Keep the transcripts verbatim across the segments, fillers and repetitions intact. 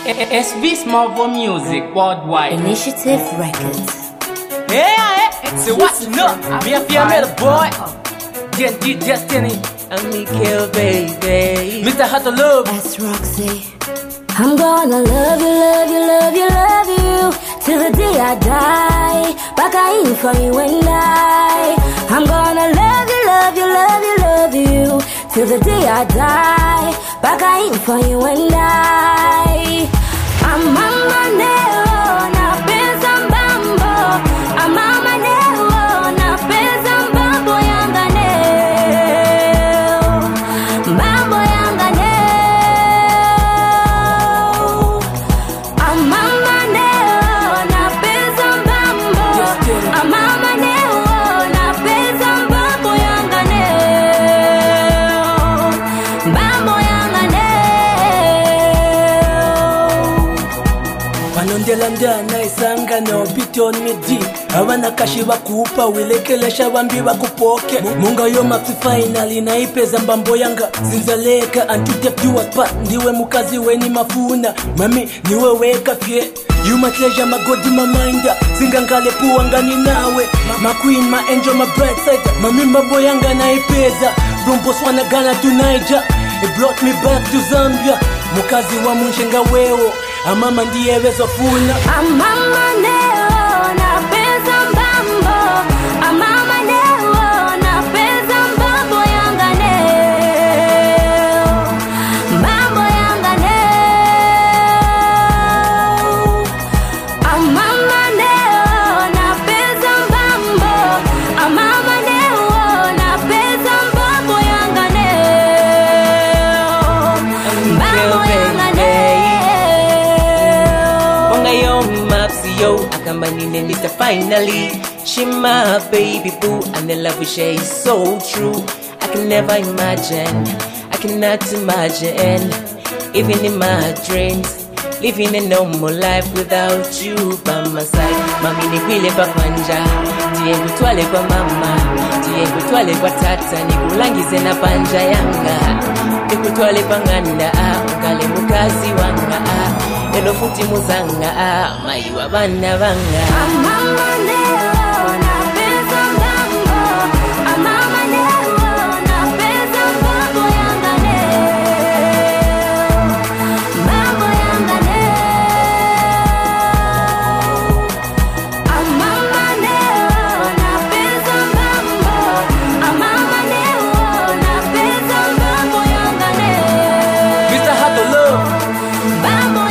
S V Small Music Worldwide Initiative Records. Hey, hey, so watching up, me a female boy, D and D Destiny, I'm Mikhail, baby. Mister Hot to Love. That's Roxy. I'm gonna love you, love you, love you, love you till the day I die. Back I in for you and I. I'm gonna love you, love you, love you, love you till the day I die. Back I in for you and I. I'm on my nail, na pesa mbambo. I'm on my nail, na pesa mbambo yanga nail. Mbambo yanga nail. I'm on my nail, na pesa mbambo. I'm on my nail, na pesa mbambo yanga nail. Mbambo yanga nail. Panondela ndana isanga no biton midi abana kashi bakupa wilekelesha bambi bakupoke munga yo mafi finally na ipeza mbambo yanga zinzaleka antuteptiwa pa ndiwe mukazi weni mafuna mami niwe weka fye you my treasure my god my mind zingangale puangani nawe my queen my angel my bright side mami mbambo yanga na ipeza from Botswana Ghana to Niger it brought me back to Zambia mukazi wa munshenga wewo amama ndiye wezo funa amama neo na pesa mbambo amama neo na pesa mbambo yanga neo mbambo yanga neo amama neo na pesa mbambo amama neo na pesa mbambo yanga neo mbambo yanga yo, akamanine nita finally. She my baby boo, and the love we share is so true. I can never imagine, I cannot imagine, even in my dreams, living a normal life without you by my side. Mami ni kwile pa kwanja, tiye kutwale kwa mama, tiye kutwale kwa tata, nikulangize na panja yanga, nikutwale panganda, ukale mukazi wanga. Elo futi muzanga, maiwa bana banga. Amama neo na pesa mbambo, amama neo na pesa mbambo yanga neo, mbambo yanga neo. Amama neo na pesa mbambo, amama neo na pesa mbambo yanga neo. Mister Hot to Love. Mbambo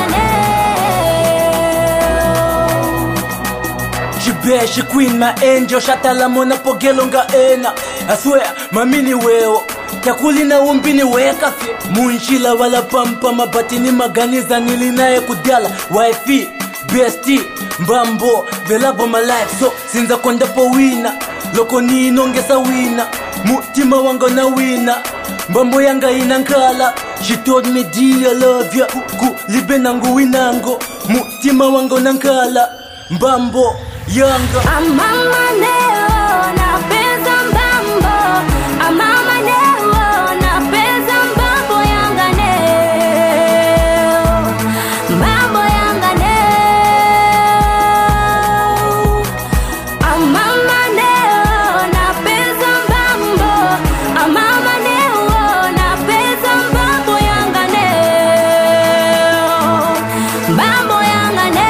She queen my angel shatala mona pogelo nga ena I swear mamini wewo takulina umbini weka fye munchila wala pampa mabatini maganiza nilinaye kudala wifi bestie mbambo the love of my life so sinza konda po wina loko ni inongesa wina mutima wanga na wina mbambo yanga inankala she told me dear I love ya ku libe nangu winango mutima wanga nankala mbambo yanga amama neo na pesa mbambo amama neo na pesa mbambo yanga neo mbambo yanga neo amama neo na pesa mbambo amama neo na pesa mbambo yanga neo mbambo yanga neo.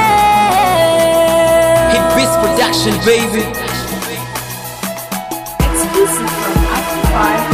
Production, baby. Exclusive from After Five.